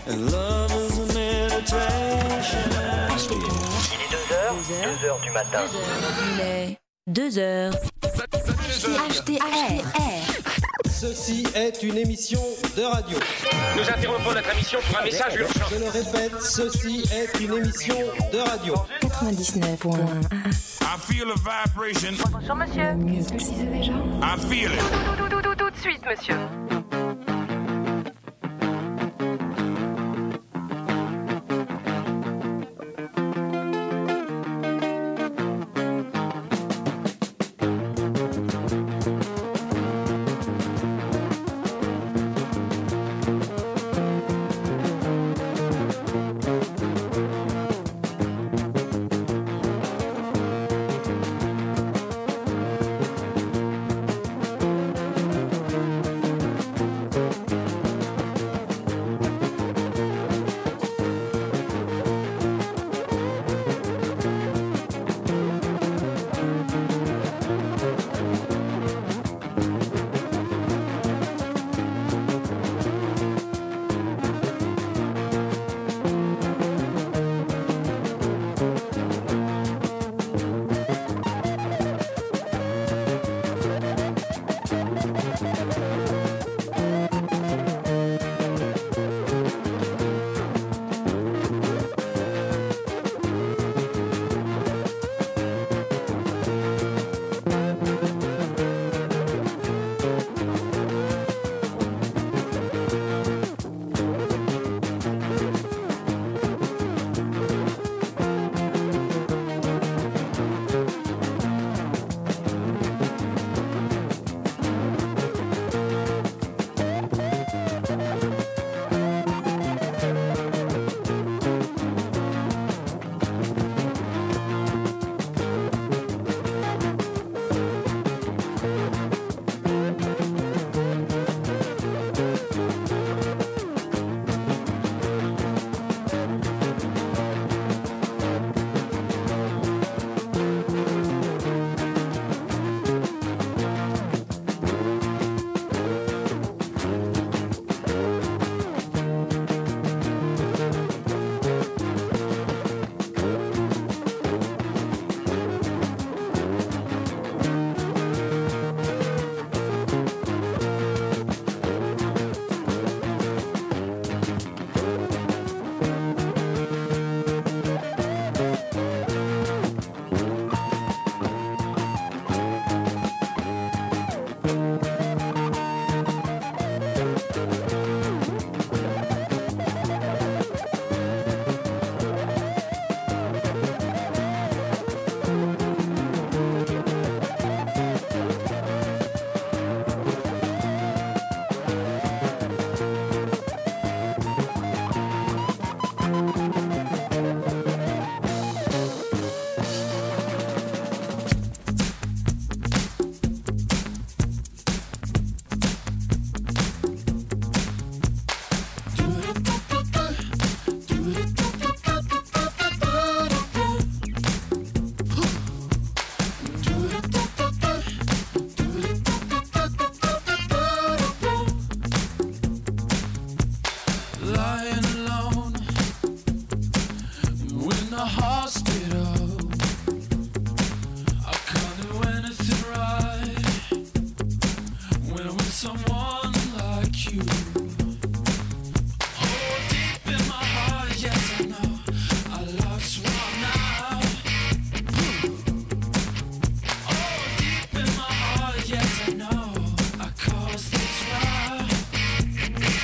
And love is a meditation. Il est 2h du matin. Il est 2h. HTR. Ceci est une émission de radio. Nous interrompons notre émission pour un message urgent. Je le répète, ceci est une émission de radio. 99.1. I feel a vibration. Bonjour monsieur. Mieux précisé déjà. I feel it. Tout de suite monsieur.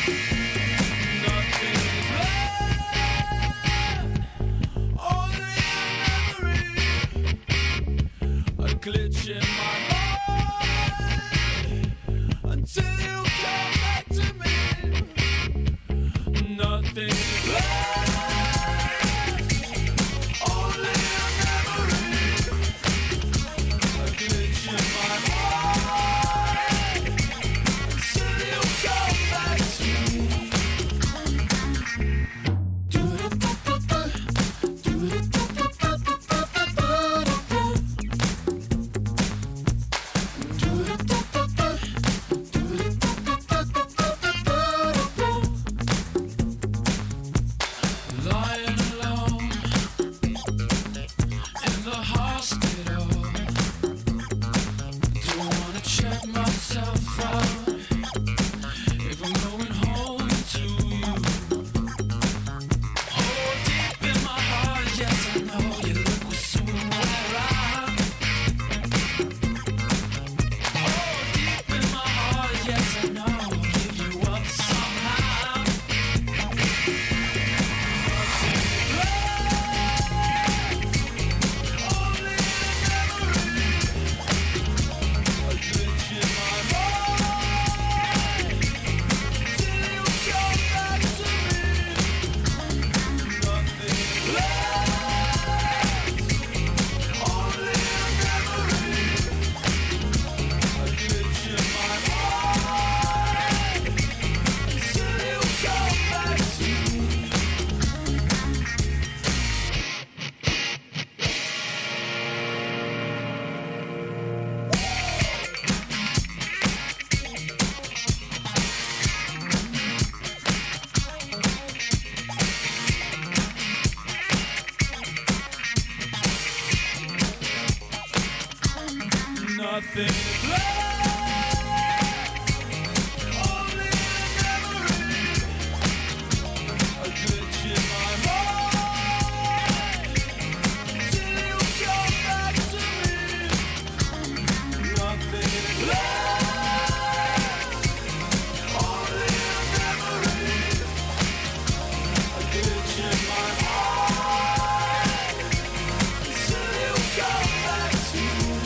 Only nothing is left, only a memory, a glitch in my mind, till you come back to me. Nothing is left, only a memory, a glitch in my mind, till you come back to me.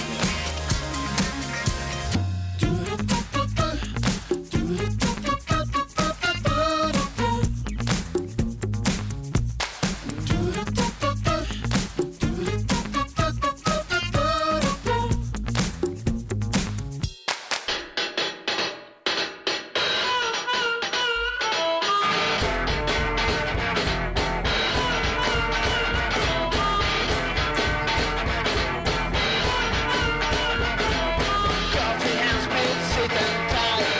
Coffee and spit, sit and tight,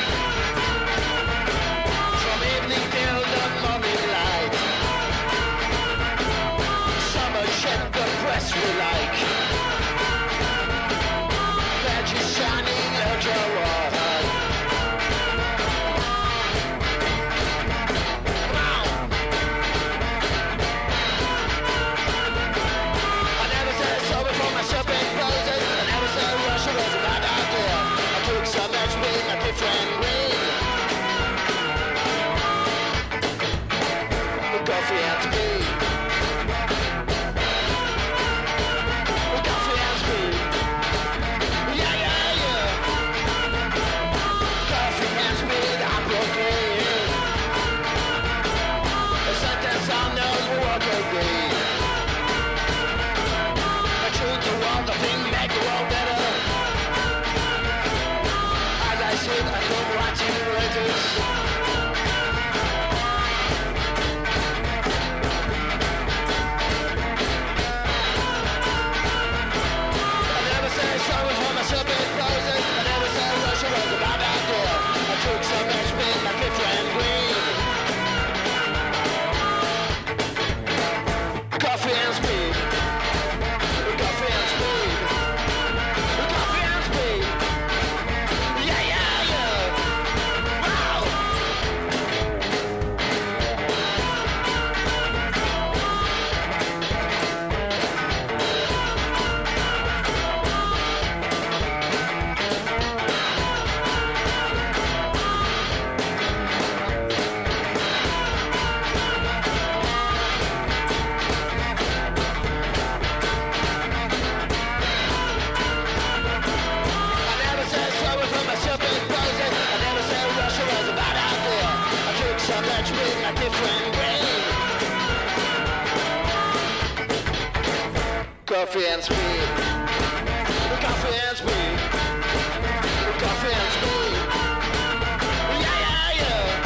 from evening till the morning light. Summer shed the press we like, veggies shining out your water. I never said sorry for my shopping poses. I never said Russia was a bad idea. I took some match with a different green. Coffee and speed. Coffee and speed. Yeah, yeah, yeah. Coffee and speed, I'm Brooklyn. A sentence I know will walk away. I choose the world, the thing make the world better. As I sit, I come watching the letters. I never say sorry for my shopping closes. I never said Russia was a bad idea. I took some next spin like different green. Coffee and speed. Coffee and speed. Coffee and speed. Yeah, yeah, yeah. Wow. I never said sorry for my shopping poses. I never said Russia was a bad idea. I took some match with a different green. Coffee and speed. Coffee and speed. Coffee and speed. Yeah, yeah,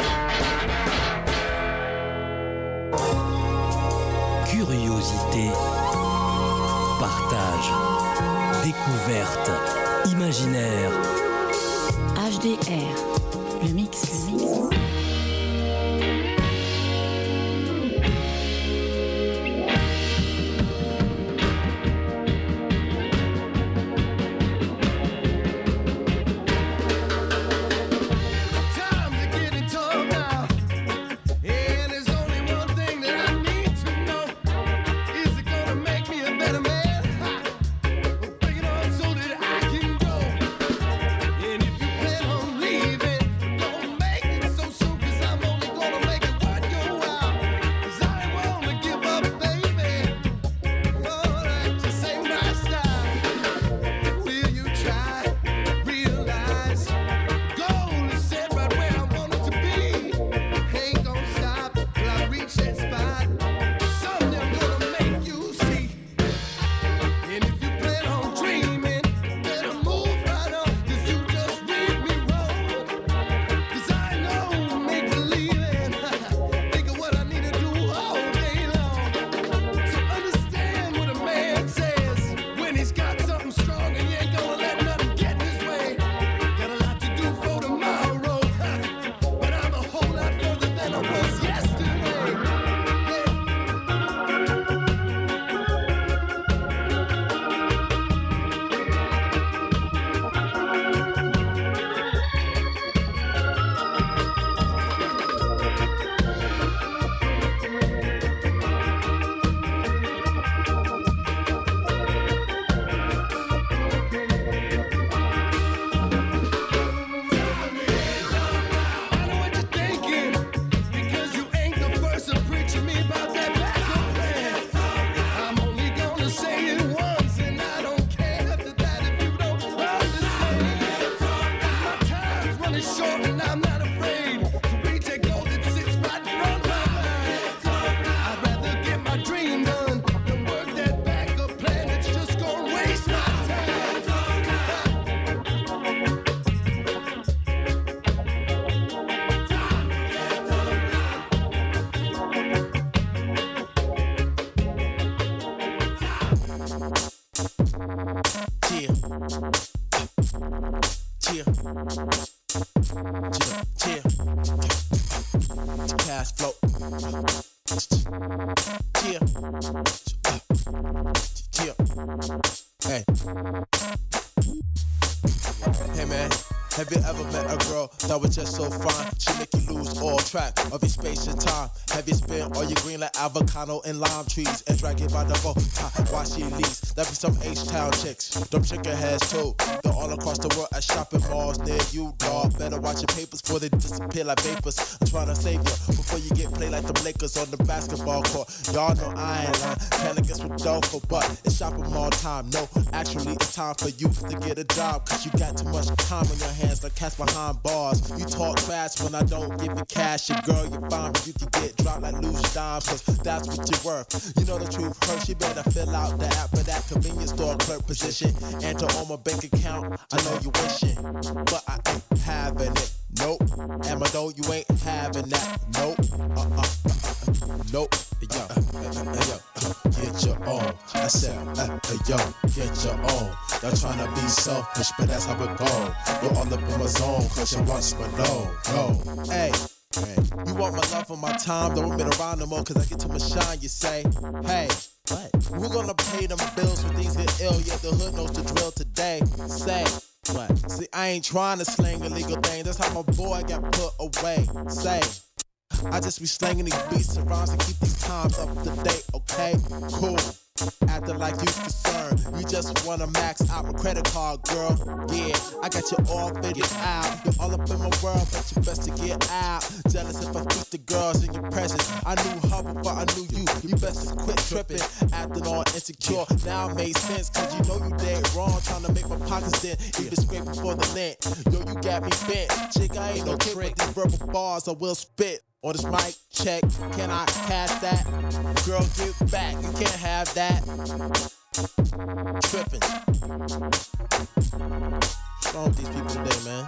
yeah. Curiosité, partage, découverte, imaginaire. HDR. Le mix. Times are getting tough now, and there's only one thing that I need to know. Is it gonna make me a better man? Bring it on so that I can go. And if you plan on leaving, don't make it so soon, 'cause fast flow. Yeah. Hey. Hey man, have you ever met a girl that was just so fine? She make you lose all track of your space and time. Have you spent all your green like avocado and lime trees and drag it by the boat while she leaves? That be some H-Town chicks, them chicken heads too. They're all across the world at shopping malls near you, dog. Better watch your papers before they disappear like vapors. I'm trying to save you before you get played like the Lakers on the basketball court. Y'all know I ain't lying, kinda guess what dough for, but it's shopping mall time. No, actually it's time for you to get a job, cause you got too much time on your hands like cats behind bars. You talk fast when I don't give you cash. Your girl, you find me, you can get dropped like loose dimes, cause that's what you're worth. You know the truth hurts, you better fill out the app for that convenience store clerk position. Enter on my bank account, I know you wishing, but I ain't having it. Nope, and my dough, you ain't having that. Nope, nope. Yo, get your own. I said, yo, get your own. Y'all tryna be selfish, but that's how it go. You're all up in my zone, cause you want but no. Hey, you want my love for my time, don't admit around no more, cause I get too much shine, you say. Hey, what? We're gonna pay them bills when things get ill, yeah, the hood knows the drill today. Say, what? See, I ain't trying to slang illegal thing, that's how my boy got put away. Say, I just be slanging these beats and rhymes to keep these times up to date, okay? Cool. Acting like you concerned, you just wanna max out my credit card, girl. Yeah, I got you all figured out. You're all up in my world, but you best to get out. Jealous if I speak the girls in your presence. I knew her before I knew you. You best to quit tripping, acting all insecure. Now it made sense, cause you know you dead wrong. Trying to make my pockets thin, even scraping for the lint. Yo, you got me bent. Chick, I ain't no trick. These verbal bars I will spit. On this mic, check, can I cash that? Girl, get back, you can't have that. Trippin'. What's wrong with these people today, man?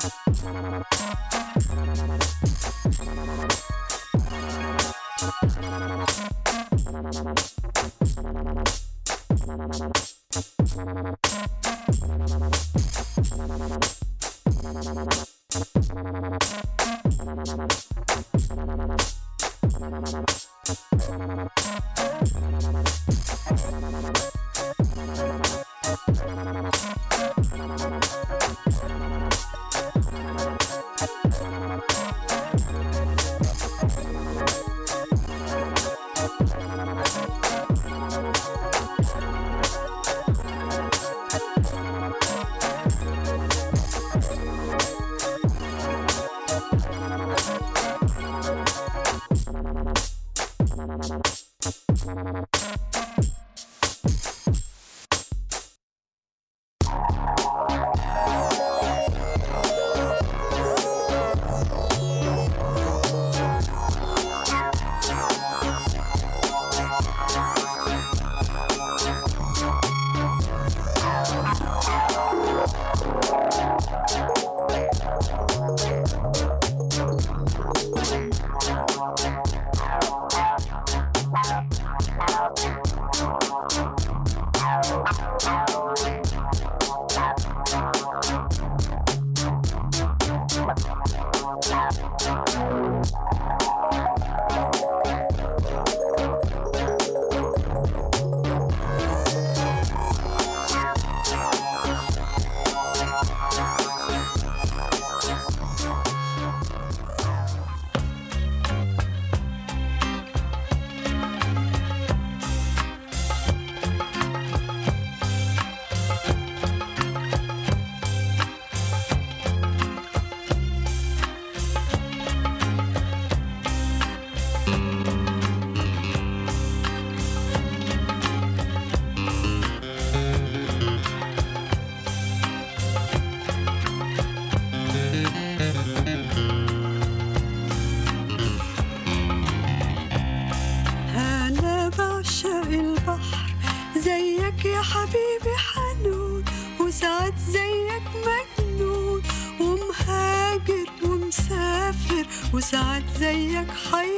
وساعات زيك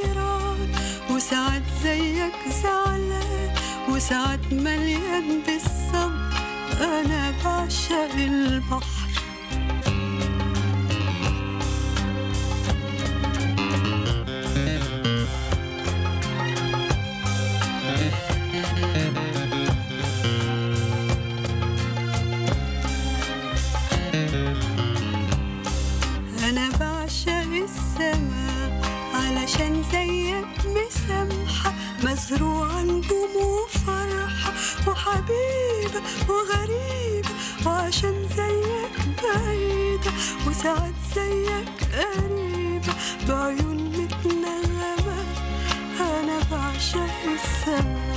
حيران وساعات زيك زعلان وساعات مليان بالصبر أنا بعشق البحر وحبيبة وغريبة، وعشان زيك بعيدة وساعات زيك قريبة، بعيون متنغمة أنا بعشق السما.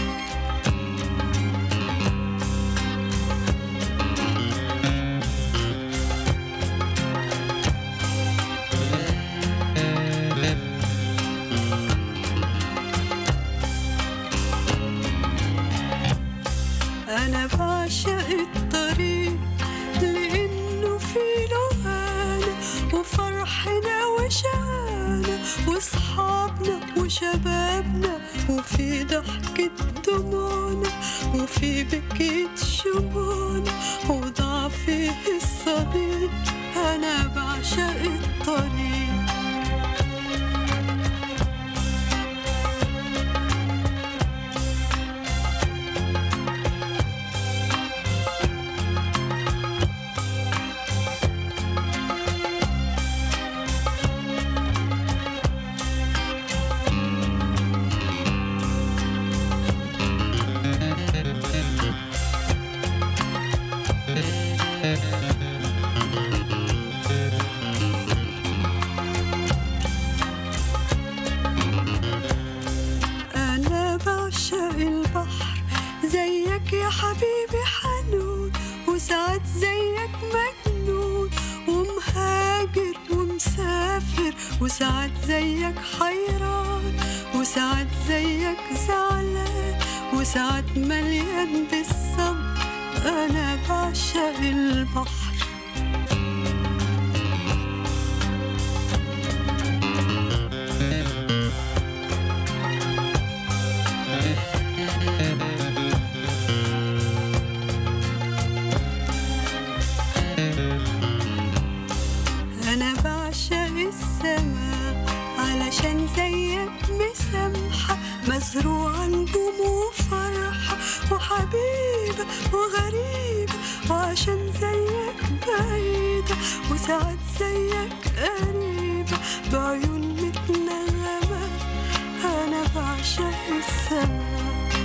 أنا بعشق الطريق لأنه فيه لغانا وفرحنا وشقانا وصحابنا وشبابنا، وفي ضحكة دموعنا وفي بكية شموعنا وضعفي الصديق. أنا بعشق الطريق. أنا بعشق البحر زيك يا حبيبي حنون، وساعات زيك مجنون ومهاجر ومسافر، وساعات زيك حيران، وساعات زيك زعلان، وساعات مليان بالصبر. أنا بعشق البحر. أنا بعشق السما علشان زيك مسامحة، مزروعة نجوم وفرحة وحبيبة وغريبة، وعشان زيك بعيدة وساعات زيك قريبة، بعيون متنغمة أنا بعشق السما.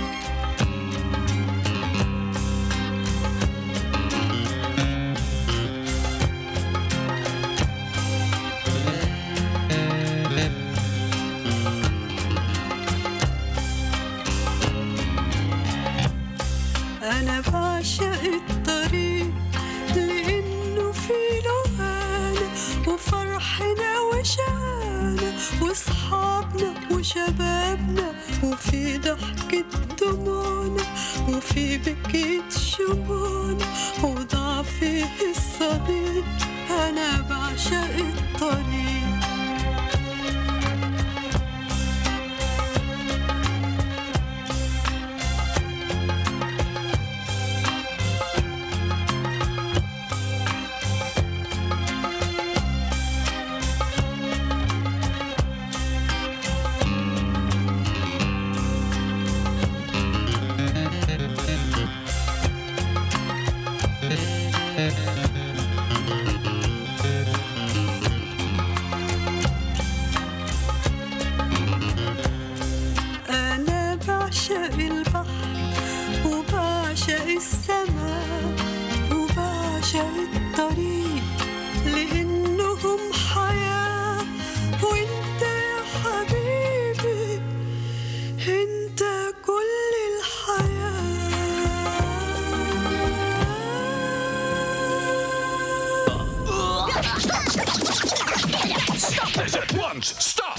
أنا بعشق الطريق لأنه فيه لغانا وفرحنا وشقانا وصحابنا وشبابنا، وفي ضحكة دموعنا وفي بكية شموعنا وضعفي الصديق. أنا بعشق الطريق. أنا بعشق البحر وبعشق السماء وبعشق الطريق، لأنهم حياة. وانت يا حبيبي انت كل الحياة. Stop this at once! Stop!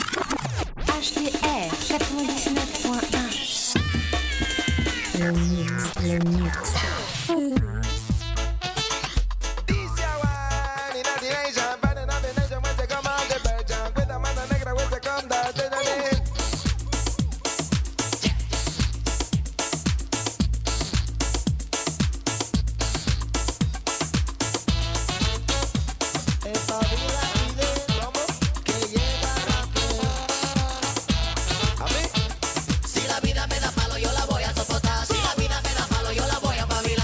HDR 99.1. Le mix. Si la vida me da palo, yo la voy a soportar. Si la vida me da palo, yo la voy a pavilar.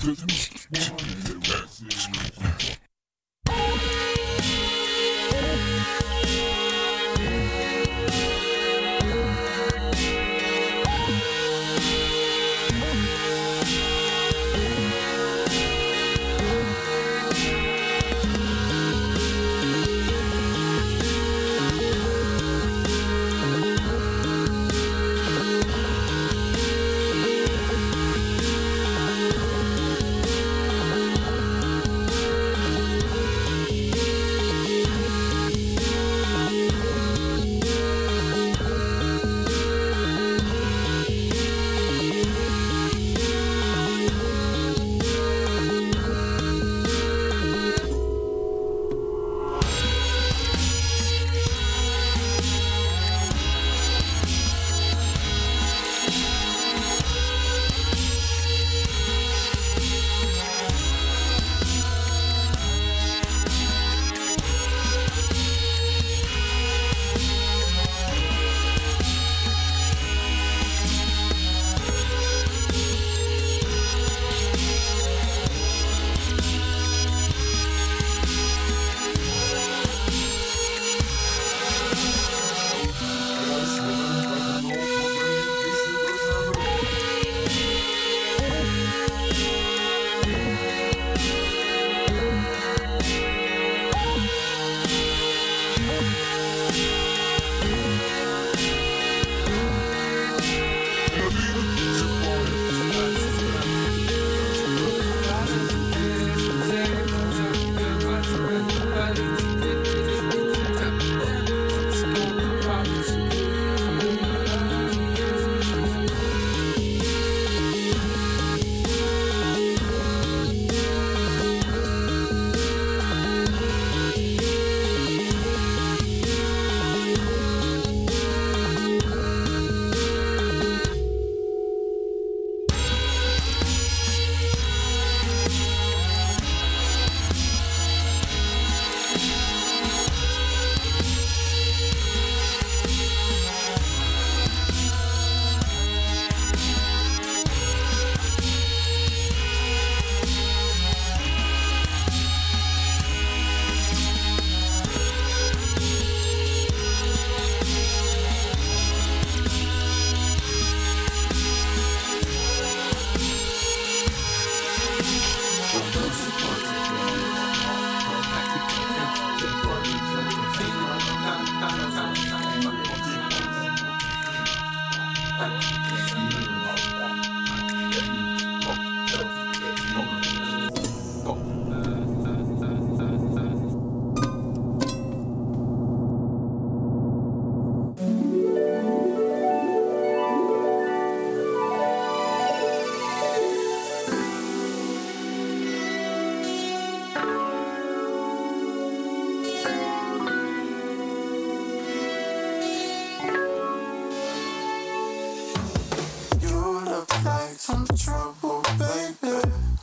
some trouble, baby.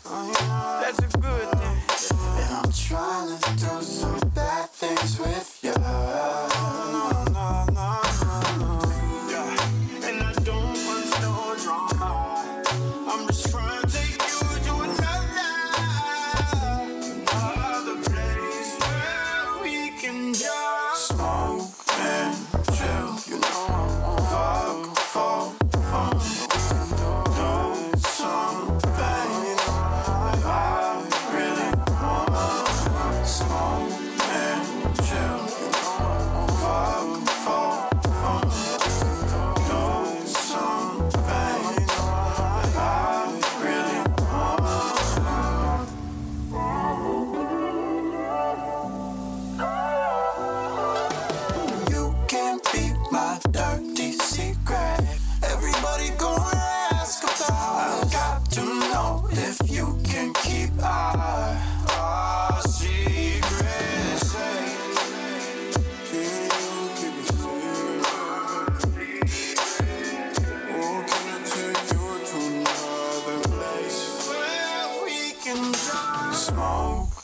That's a good thing. And I'm trying to do some bad things with you. No, no, no, no. Yeah. And I don't want no drama. I'm just trying to take you to another place where we can just smoke and chill. You know I'm on fuck. Smoke